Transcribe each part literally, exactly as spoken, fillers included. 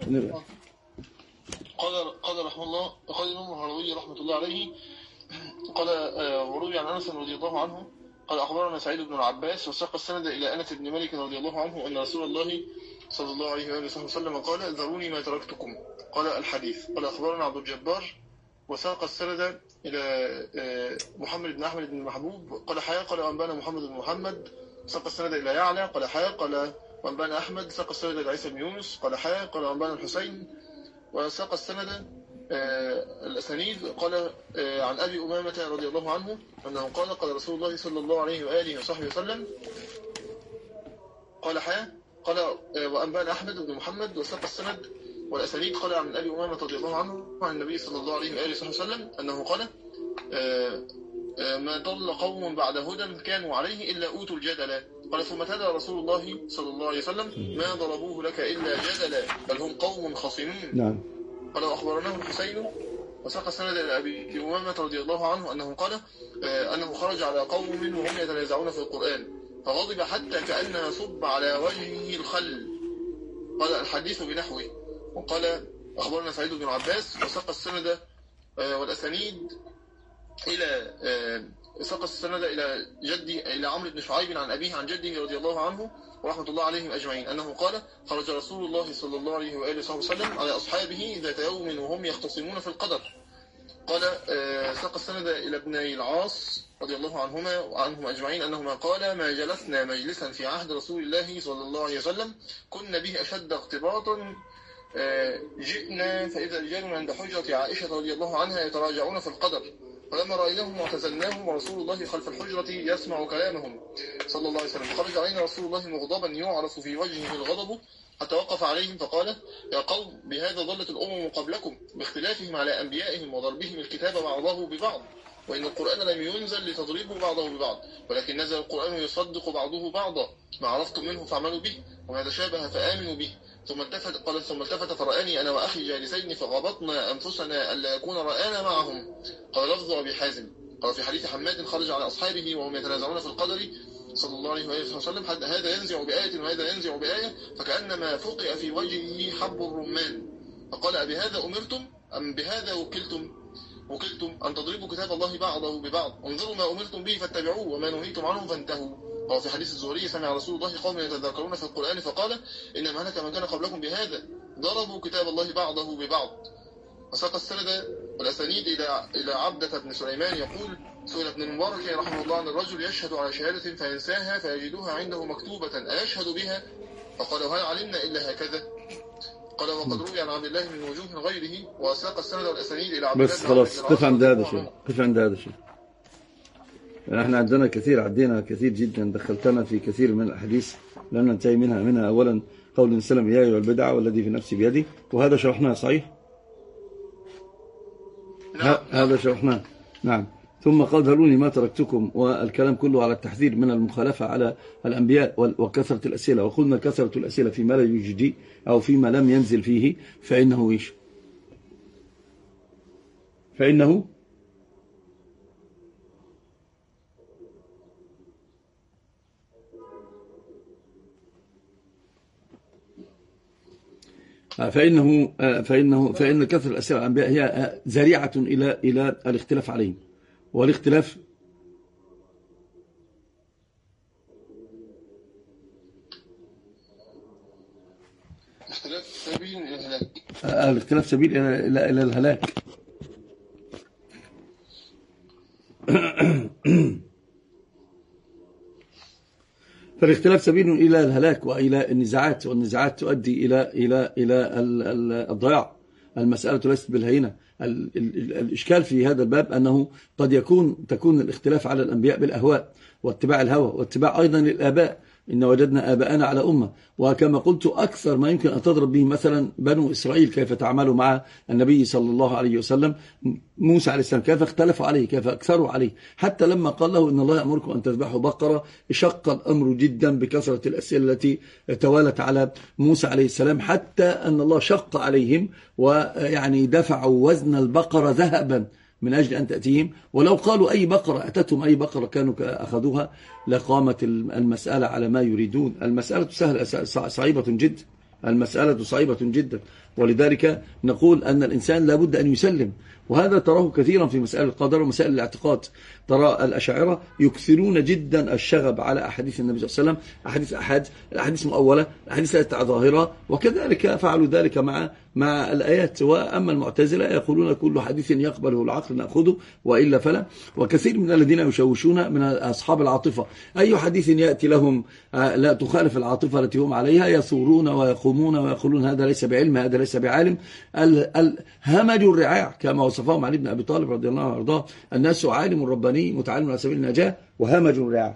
قال قال رحمه الله، قال الإمام الهروي رحمة الله عليه، قال وروي عن أنس رضي الله عنه قال أخبرنا سعيد بن العباس وساق السند إلى أنس بن مالك رضي الله عنه أن رسول الله صلى الله عليه وآله وسلم قال ذروني ما تركتكم. قال الحديث. قال أخبرنا عبد الجبار وساق السند إلى محمد بن أحمد بن محبوب قال حياء قال أنبانا محمد بن محمد ساق السند إلى يعلى قال حياء قال وأنبانا أحمد ساق السند إلى عيسى بن يونس قال حياء قال أنبانا الحسين وساق السند آه الأسانيد قال آه عن أبي أمامة رضي الله عنه أنه قال قال رسول الله صلى الله عليه وآله وصحبه وسلم قال حياء قال آه وأنبانا أحمد بن محمد وساق السند والأسانيد قال عن أبي أمامة رضي الله عنه عن النبي صلى الله عليه وآله وصحبه وسلم أنه قال آه آه ما ضل قوم بعد هدى كانوا عليه إلا أوتوا الجدل. قال ثم تلا رسول الله صلى الله عليه وسلم ما ضربوه لك إلا جدلا بل هم قوم خصمون. نعم. قال أخبرناه الحسين وساق السند إلى أبي أمامة رضي الله عنه أنه قال آه أنه خرج على قوم وهم يتنازعون في القرآن فغضب حتى كأنما صب على وجهه الخل. قال الحديث بنحوه. وقال أخبرنا سعيد بن عباس وساق السند آه والأسانيد إلى آه ساق السند إلى جدي إلى عمرو بن شعيب عن أبيه عن جده رضي الله عنه ورحمة الله عليهم أجمعين أنه قال خرج رسول الله صلى الله عليه وآله وسلم على أصحابه ذات يوم وهم يختصمون في القدر. قال آه ساق السند إلى ابني العاص رضي الله عنهما وعنهم أجمعين أنهما قال ما جلسنا مجلسا في عهد رسول الله صلى الله عليه وسلم كنا به أشد اغتباطا آه جئنا فإذا رجال عند حجرة عائشة رضي الله عنها يتراجعون في القدر فلما رأيناهم واعتزلناهم ورسول الله خلف الحجرة يسمع كلامهم صلى الله عليه وسلم خرج علينا رسول الله مغضبا يعرف في وجهه الغضب حتى وقف عليهم فقال يا قوم بهذا ضلت الأمم قبلكم باختلافهم على أنبيائهم وضربهم الكتاب بعضه ببعض وإن القرآن لم ينزل لتضربوا بعضه ببعض ولكن نزل القرآن يصدق بعضه بعضا ما عرفتم منه فاعملوا به وما تشابه فآمنوا به. ثم التفت قال ثم التفت فرآني أنا وأخي جالسين فغبطنا أنفسنا ألا يكون رآنا معهم. قال لفظ أبي حازم. قال في حديث حماد خرج على أصحابه وهم يتنازعون في القدر صلى الله عليه وسلم هذا ينزع بآية وهذا ينزع بآية فكأنما فقئ في وجهه حب الرمان. فقال أبهذا أمرتم أم بهذا وكلتم وكلتم أن تضربوا كتاب الله بعضه ببعض انظروا ما أمرتم به فاتبعوه وما نهيتم عنه فانتهوا. قال في حديث الزهري سمع رسول الله قوم يتذاكرون في القرآن فقال إنما هلك من كان قبلكم بهذا ضربوا كتاب الله بعضه ببعض. وساق السند والأسانيد إلى إلى عبدة بن سليمان يقول سئل ابن المبارك رحمه الله عن الرجل يشهد على شهادة فينساها فيجدوها عنده مكتوبة أيشهد بها؟ فقال هل علمنا إلا هكذا؟ قال وقد روي عن عبد الله من وجوه غيره. وساق السند والأسانيد إلى عبد الله بس خلاص قف عند هذا الشيء قف عند هذا الشيء. احنا عندنا كثير عدينا كثير جدا دخلتنا في كثير من الأحاديث لم ننتهي منها منها أولا قول النبي صلى الله عليه وسلم يا أيها البدعة والذي في نفسي بيدي وهذا شرحناه صحيح؟ نعم. هذا شرحناه نعم. ثم قال ذروني ما تركتكم والكلام كله على التحذير من المخالفة على الأنبياء وكثرة الأسئلة وقلنا كثرة الأسئلة فيما لا يوجد أو فيما لم ينزل فيه فإنه إيش فإنه فإنه فإنه فإن كثرة الأسئلة على الأنبياء هي ذريعة إلى إلى الاختلاف عليهم والاختلاف اختلاف سبيل إلى الهلاك الاختلاف سبيل إلى إلى إلى الهلاك. فالاختلاف سبيل إلى الهلاك وإلى النزاعات والنزاعات تؤدي إلى إلى إلى الضياع. المسألة ليست بالهينة. الإشكال في هذا الباب أنه قد يكون تكون الاختلاف على الأنبياء بالأهواء واتباع الهوى واتباع أيضا للآباء. إن وجدنا آباءنا على أمة. وكما قلت أكثر ما يمكن أن تضرب به مثلا بنو إسرائيل كيف تعاملوا مع النبي صلى الله عليه وسلم موسى عليه السلام كيف اختلفوا عليه كيف أكثروا عليه حتى لما قال له إن الله يأمركم أن تذبحوا بقرة شق الأمر جدا بكثرة الأسئلة التي توالت على موسى عليه السلام حتى أن الله شق عليهم ويعني دفعوا وزن البقرة ذهبا من أجل أن تأتيهم. ولو قالوا أي بقرة أتتهم أي بقرة كانوا أخذوها لقامت المسألة على ما يريدون. المسألة سهلة صعيبة جدا المسألة صعبة جدا، ولذلك نقول أن الإنسان لابد أن يسلم. وهذا تراه كثيرا في مسائل القدر ومسائل الاعتقاد. ترى الأشاعرة يكثرون جدا الشغب على أحاديث النبي صلى الله عليه وسلم، أحاديث أحد، الأحاديث مؤولة، الأحاديث ظاهرة، وكذلك فعلوا ذلك مع مع الآيات. وأما المعتزلة يقولون كل حديث يقبله العقل نأخذه وإلا فلا. وكثير من الذين يشوشون من أصحاب العاطفة، أي حديث يأتي لهم لا تخالف العاطفة التي هم عليها يثورون ويقومون ويقولون هذا ليس بعلم، هذا ليس بعالم. همج الرعاع كما وصفهم علي بن أبي طالب رضي الله عنه وارضاه: الناس عالم رباني متعلم على سبيل النجاة وهمج الرعاع،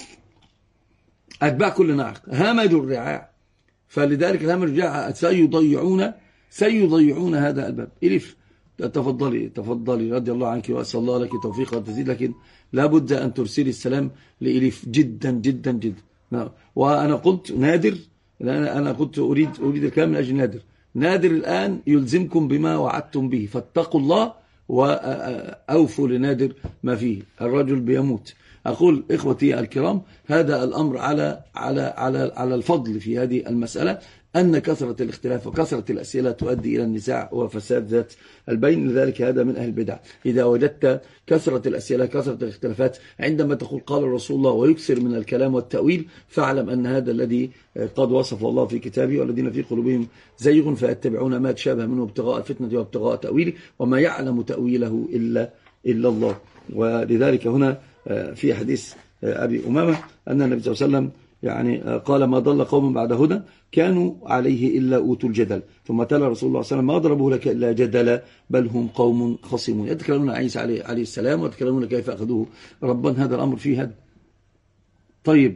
أتباع كل ناعق، همج الرعاع. فلذلك الهمج الرعاع سيضيعون سيضيعون هذا الباب. إليف تفضلي تفضلي رضي الله عنك وأسأل الله لك توفيق وتزيد، لكن لابد أن ترسلي السلام لإليف جدا جدا جدا. وأنا قلت نادر، أنا كنت أريد أريد الكلام من أجل نادر. نادر الآن يلزمكم بما وعدتم به، فاتقوا الله وأوفوا لنادر ما فيه. الرجل بيموت. أقول إخوتي الكرام، هذا الأمر على على على على الفضل في هذه المسألة، أن كثرة الاختلاف وكثرة الأسئلة تؤدي إلى النزاع وفساد ذات البين. لذلك هذا من أهل البدع. إذا وجدت كثرة الأسئلة كثرة الاختلافات عندما تقول قال رسول الله ويكثر من الكلام والتأويل، فاعلم أن هذا الذي قد وصف الله في كتابه: والذين في قلوبهم زيغ فيتبعون ما تشابه منه ابتغاء الفتنة وابتغاء تأويله وما يعلم تأويله إلا إلا الله. ولذلك هنا في حديث أبي أمامة أن النبي صلى الله عليه وسلم يعني قال: ما ضل قوم بعد هدى كانوا عليه إلا أوتوا الجدل. ثم تلا رسول الله صلى الله عليه وسلم: ما ضربوا لك إلا جدلا بل هم قوم خصمون. يتكلمون عن عيسى عليه, عليه السلام ويتكلمون كيف أخذوه ربا. هذا الأمر فيه هذا. طيب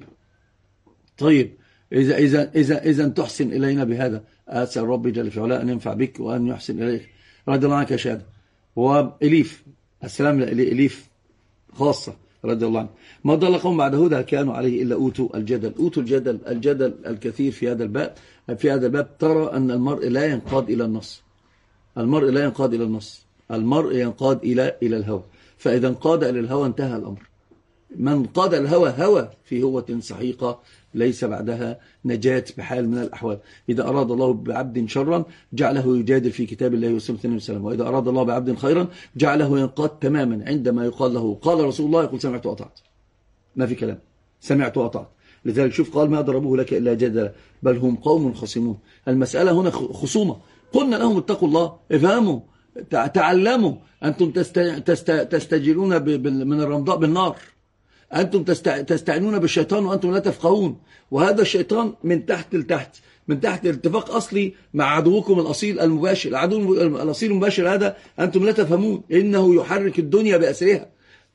طيب إذا إذا إذا إذا تحسن إلينا بهذا، أسأل ربي جل في علاه أن ينفع بك وأن يحسن إليك. رضي الله عنك يا شهادة. وإليف السلام لإليف خاصة رضي الله عنه: ما ضل قوم بعد هدى كانوا عليه إلا أوتوا الجدل. أوتوا الجدل، الجدل الكثير في هذا الباب. في هذا الباب ترى أن المرء لا ينقاد إلى النص، المرء لا ينقاد إلى النص، المرء ينقاد إلى إلى الهوى. فإذا انقاد إلى الهوى انتهى الأمر. من قاد الهوى هوى في هوة سحيقة ليس بعدها نجاة بحال من الأحوال. إذا أراد الله بعبد شرا جعله يجادل في كتاب الله وسنة النبي صلى الله عليه وسلم، وإذا أراد الله بعبد خيرا جعله ينقاد تماما. عندما يقال له قال رسول الله يقول سمعت وأطعت، ما في كلام، سمعت وأطعت. لذلك شوف قال: ما ضربوه لك إلا جدلا بل هم قوم خصمون. المسألة هنا خصومة. قلنا لهم اتقوا الله، افهموا، تعلموا. أنتم تستجيرون من الرمضاء بالنار، أنتم تستعينون بالشيطان وأنتم لا تفقهون. وهذا الشيطان من تحت لتحت، من تحت الاتفاق أصلي مع عدوكم الأصيل المباشر. العدو الأصيل المباشر هذا أنتم لا تفهمون. إنه يحرك الدنيا بأسرها،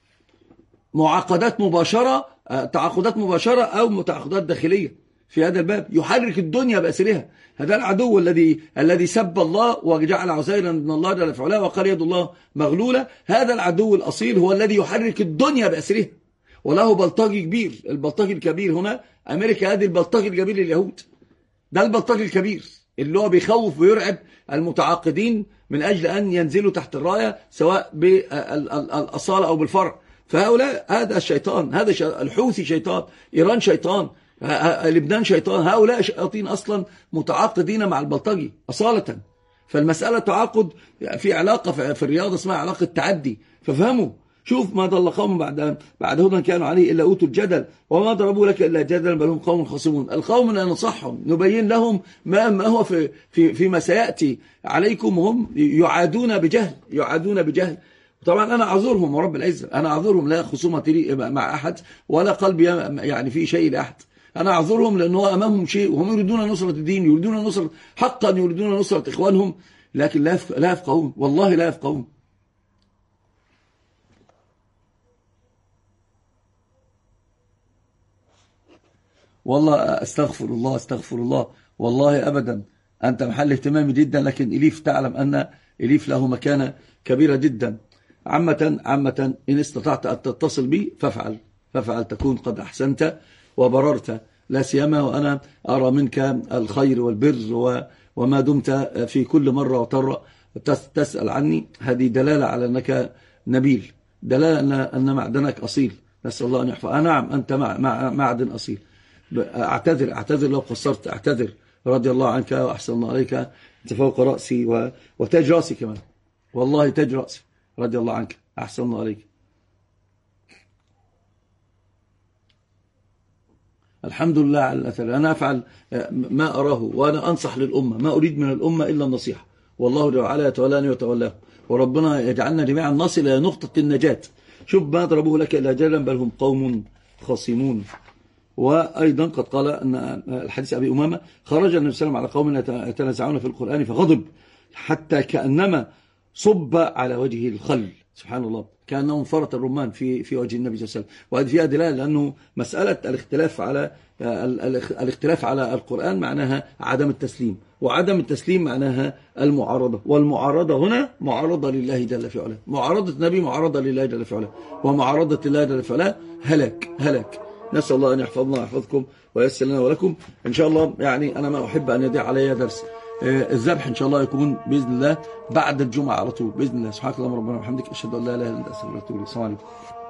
معاقدات مباشرة، تعاقدات مباشرة أو تعاقدات داخلية في هذا الباب. يحرك الدنيا بأسرها. هذا العدو الذي الذي سب الله وجعل عزيرا من الله جل في علاه وقال يد الله مغلولة. هذا العدو الأصيل هو الذي يحرك الدنيا بأسرها، وله بلطجي كبير. البلطجي الكبير هنا أمريكا، هذه البلطجي الكبير لليهود. ده البلطجي الكبير اللي هو بيخوف ويرعب المتعاقدين من أجل أن ينزلوا تحت الراية سواء بالأصالة أو بالفرع. فهؤلاء هذا الشيطان، هذا الحوثي شيطان، إيران شيطان، لبنان شيطان. هؤلاء شياطين أصلا متعاقدين مع البلطجي أصالة. فالمسألة تعاقد في علاقة في الرياضة اسمها علاقة تعدي. ففهموا. شوف: ما ضل قوم بعد بعد هدى كانوا عليه إلا أوتوا الجدل وما ضربوا لك إلا جدلا بل هم قوم خصمون. القوم ننصحهم، نبين لهم ما ما هو في في فيما سيأتي عليكم. هم يعادون بجهل، يعادون بجهل. طبعا أنا أعذرهم ورب العزة، أنا أعذرهم، لا خصومة لي مع أحد ولا قلبي يعني في شيء لأحد. أنا أعذرهم لأنه أمامهم شيء وهم يريدون نصرة الدين، يريدون نصرة حقا، يريدون نصرة إخوانهم، لكن لا لا يفقهون، والله لا يفقهون. والله استغفر الله استغفر الله والله أبدا. أنت محل اهتمامي جدا، لكن إليف تعلم أن إليف له مكانة كبيرة جدا. عامة عامة إن استطعت أن تتصل بي فافعل فافعل تكون قد أحسنت وبررت، لا سيما وأنا أرى منك الخير والبر، وما دمت في كل مرة وترى تسأل عني. هذه دلالة على أنك نبيل، دلالة أن معدنك أصيل. نسأل الله أن يحفظ. نعم أنت معدن أصيل. أعتذر أعتذر لو قصرت، أعتذر رضي الله عنك وأحسن الله عليك، أنت فوق رأسي و... وتاج رأسي كمان، والله تاج رأسي، رضي الله عنك أحسن الله عليك. الحمد لله على الأثر. أنا أفعل ما أراه وأنا أنصح للأمة، ما أريد من الأمة إلا النصيحة، والله تعالى يتولاني وتولاه، وربنا يجعلنا جميعا نصل إلى نقطة النجاة. شوف ما ضربوه لك إلا جلا بل هم قوم خصمون. وأيضا قد قال أن الحديث أبي أمامة خرج النبي صلى الله عليه وسلم على قوم يتنازعون في القرآن فغضب حتى كأنما صب على وجهه الخل، سبحان الله، كأنه انفرط الرمان في في وجه النبي صلى الله عليه وسلم. وهذه فيها دلالة لأنه مسألة الاختلاف على الاختلاف على القرآن معناها عدم التسليم، وعدم التسليم معناها المعارضة، والمعارضة هنا معارضة لله جل في علاه، معارضة النبي معارضة لله جل في علاه، ومعارضة الله جل في علاه هلاك هلاك. نسأل الله أن يحفظنا ويحفظكم وييسر لنا ولكم إن شاء الله. يعني أنا ما أحب أن يضيع علي درس. الذبح إن شاء الله يكون بإذن الله بعد الجمعة على طول بإذن الله. سبحانك اللهم ربنا وبحمدك، أشهد أن لا إله إلا أنت أستغفرك وأتوب إليك. السلام عليكم.